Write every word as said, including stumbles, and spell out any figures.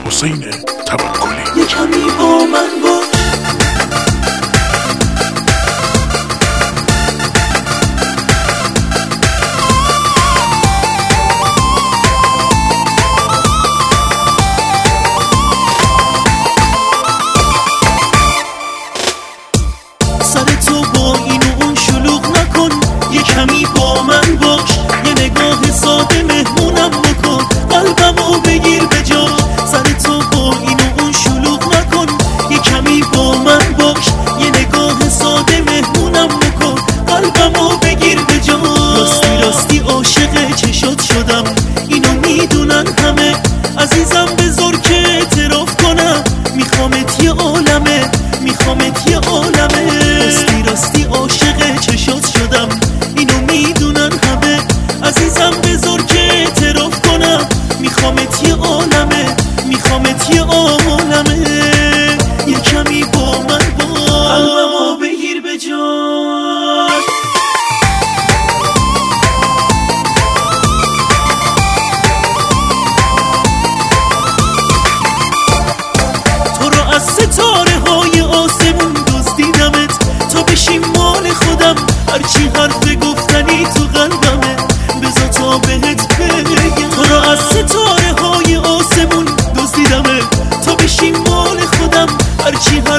حسین توکلی. یه کمی با من باش، سر تو با این و اون شلوغ نکن، یه کمی با من باش، یه نگاه ساده مهمونم بکن، قلبمو بگیر به جاش. سر تو با این و اون شلوغ نکن، یه کمی با من باش، یه نگاه ساده مهمونم بکن، قلبمو بگیر به جاش. راستی راستی عاشق چشات شدم، اینو میدونن همه، عزیزم بذار که اعتراف کنم، میخوامت یه عالمه، میخوامت یه عالمه. راستی راستی عاشق چشات شدم، اینو میدونن همه، عزیزم بذار که اعتراف کنم، میخوامت یه عالمه، میخوامت یه عالمه. یه کمی با من باش، قلبمو بگیر به جاش. تو رو از ستاره های آسمون دزدیدمت، تا بشی مال خودم، هرچی حرف گفتنی تو قلبمه، بذار تا بهت بگم. تو رو از ستاره های آسمون دزدیدمت، تا بشی مال خودم، هرچی حرف